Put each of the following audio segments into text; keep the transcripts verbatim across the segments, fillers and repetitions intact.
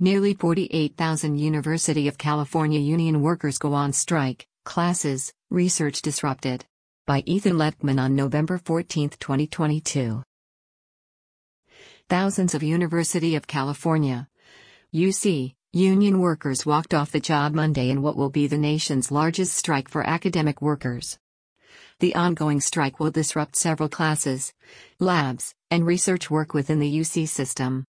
Nearly forty-eight thousand University of California union workers go on strike, classes, research disrupted. By Ethan Lettman on November fourteenth, twenty twenty-two. Thousands of University of California U C union workers walked off the job Monday in what will be the nation's largest strike for academic workers. The ongoing strike will disrupt several classes, labs, and research work within the U C system.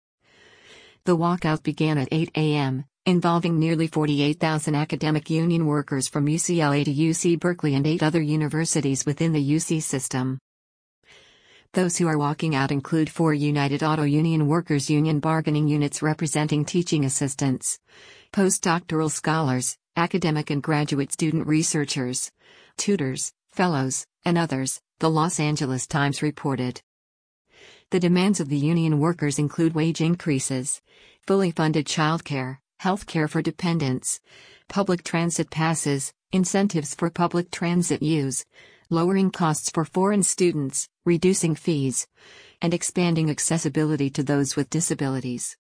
The walkout began at eight a m, involving nearly forty-eight thousand academic union workers from U C L A to U C Berkeley and eight other universities within the U C system. Those who are walking out include four United Auto Union Workers Union bargaining units representing teaching assistants, postdoctoral scholars, academic and graduate student researchers, tutors, fellows, and others, the Los Angeles Times reported. The demands of the union workers include wage increases, fully funded childcare, health care for dependents, public transit passes, incentives for public transit use, lowering costs for foreign students, reducing fees, and expanding accessibility to those with disabilities.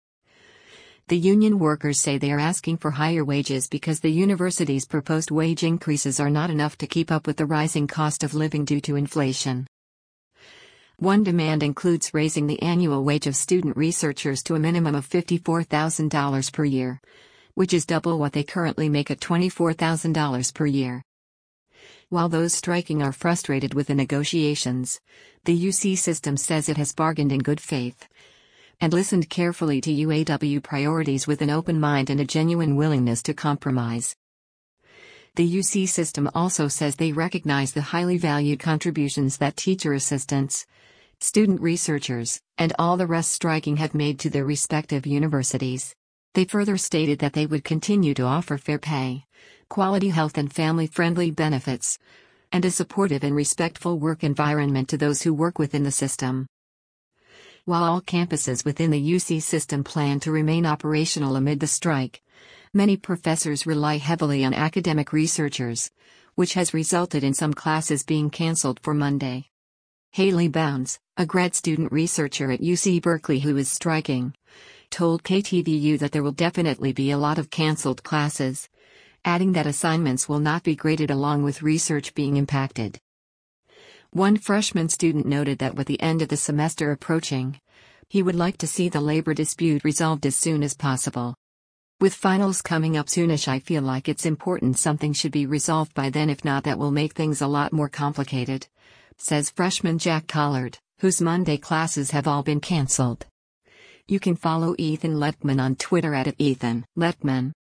The union workers say they are asking for higher wages because the university's proposed wage increases are not enough to keep up with the rising cost of living due to inflation. One demand includes raising the annual wage of student researchers to a minimum of fifty-four thousand dollars per year, which is double what they currently make at twenty-four thousand dollars per year. While those striking are frustrated with the negotiations, the U C system says it has bargained in good faith and listened carefully to U A W priorities with an open mind and a genuine willingness to compromise. The U C system also says they recognize the highly valued contributions that teacher assistants, student researchers, and all the rest striking have made to their respective universities. They further stated that they would continue to offer fair pay, quality health and family-friendly benefits, and a supportive and respectful work environment to those who work within the system. While all campuses within the U C system plan to remain operational amid the strike, many professors rely heavily on academic researchers, which has resulted in some classes being canceled for Monday. Haley Bounds, a grad student researcher at U C Berkeley who is striking, told K T V U that there will definitely be a lot of canceled classes, adding that assignments will not be graded along with research being impacted. One freshman student noted that with the end of the semester approaching, he would like to see the labor dispute resolved as soon as possible. With finals coming up soonish, I feel like it's important something should be resolved by then, if not that will make things a lot more complicated, says freshman Jack Collard, whose Monday classes have all been cancelled. You can follow Ethan Lettman on Twitter at Ethan Lettman.